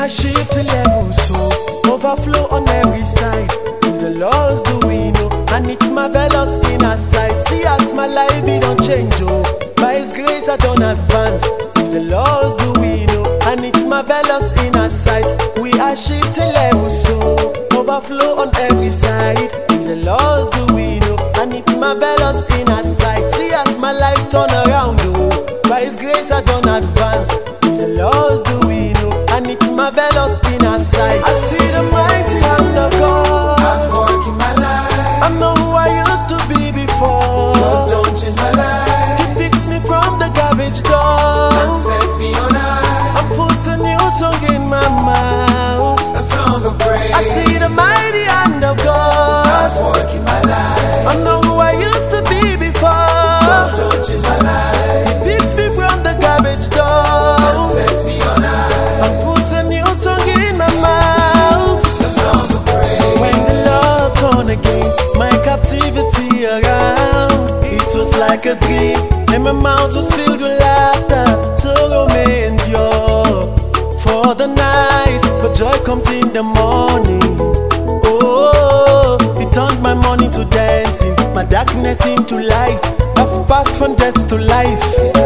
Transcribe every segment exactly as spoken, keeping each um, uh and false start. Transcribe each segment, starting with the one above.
are shifting levels, so overflow on every side. It's the Lord's doing, oh, and it's marvelous in our sight. See as my life it don't change, oh. By His grace I don't advance. It's the Lord's doing, oh, and it's marvelous in our sight. We are shifting levels, so overflow on every side. It's the Lord's doing, oh, and it's marvelous in our sight. See as my life turn around, oh. By His grace I don't advance. It's the Lord's doing, oh, and it's marvelous in our sight. I see the mighty hand of God at work in my life. I know who I used to be before. Lord, don't change my life. He picked me from the garbage door and set me on high. and put a new song in my mouth, a song of praise. I see the mighty hand of God at work in my life. I know who I used to be before. Lord, don't change my life. He picked me from the garbage door and set me on high. and put a new song in my mouth, a song of praise. when the Lord turned again my captivity around, it was like a dream, and my mouth was filled with laughter. Sorrow may endure for the night, but joy comes in the morning. Oh, it turned my morning to dancing, my darkness into light. I've passed from death to life.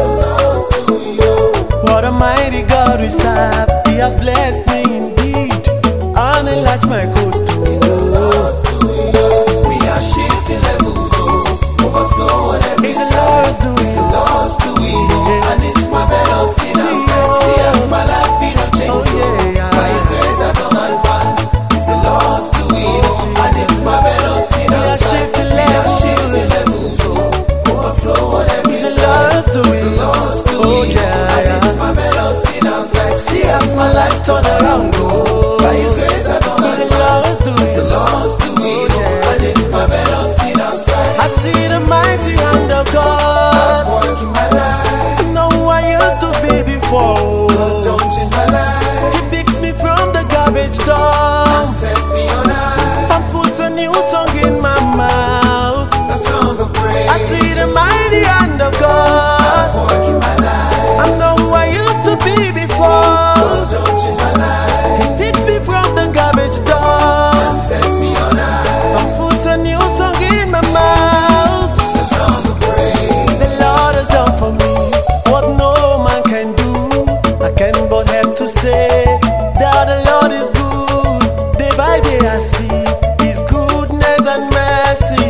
What a mighty God we serve. He has blessed me indeed and enlarged my coast too. We are shifting levels, so overflow on every It's the side. Lord's doing, The Lord's doing, Yeah. and it's marvelous in our See, sight. See as oh. my life it don't change. Oh, yeah. By His grace I don't advance. The Lord's doing, Oh, and it's marvelous in We our are sight. shifting We are shifting levels. levels, so overflow on every It's the side. Lord's doing, The Lord's oh doing, yeah, and it's yeah. marvelous in our sight. See as my life turn around, oh. By His grace I don't It's the advance. Lord's doing, The Lord's doing, Oh, yeah. and it's marvelous in our sight. I see the mighty hand of God. Work in my life. I know who I used to be before. Don't change my life. He picked me from the garbage door Set me on high. and put a new song in my mouth. A song of praise. I see the mighty hand of God. Work in my life. I know who I used to be before. Don't change my life. He picked me from the garbage door Set me on high. and put a new song in my mouth. A song of praise. The Lord has done for me what no man can do. I can but help to say that the Lord is good. Day by day I see His goodness and mercy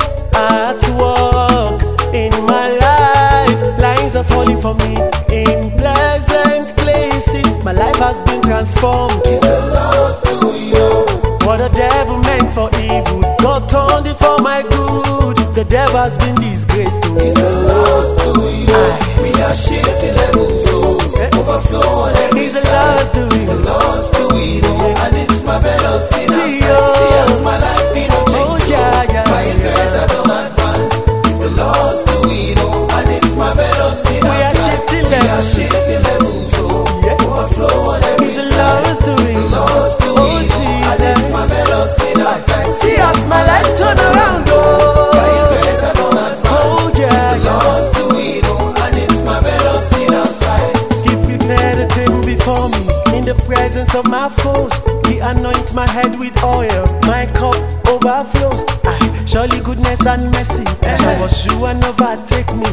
at work in my life. Lines are falling for me in pleasant places. My life has been transformed. The Lord's doing, oh. What the devil meant for evil, God turned it for my good. The devil has been disgraced too. The Lord's doing, oh. We are shifting levels, so Eh? overflow on every He's the side. Lord's doing. The Lord's doing, oh. And it's marvelous in our See, sight. oh. See as my life it don't change. Oh yeah, yeah, By His grace I yeah. don't advance. The Lord's doing, oh. And it's marvelous in We our are sight. shifting We are levels. shifting levels, so Yeah. overflow on every He's the side. Lord's doing. The Lord's Oh doing, oh. And it's Jesus. marvelous in our sight. See as my life turn around, By His oh. grace I don't advance. Oh yeah, The yeah. Lord's doing, oh. And it's marvelous in our sight. He prepared a table before me in the presence of my foes. He anoints my head with oil, my cup overflows. Aye, surely goodness and mercy shall pursue and overtake me.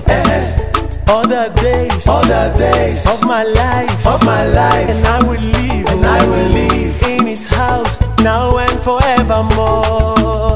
All the days, All the days of my life, of my life, and I will live, and I will live in His house now and forevermore.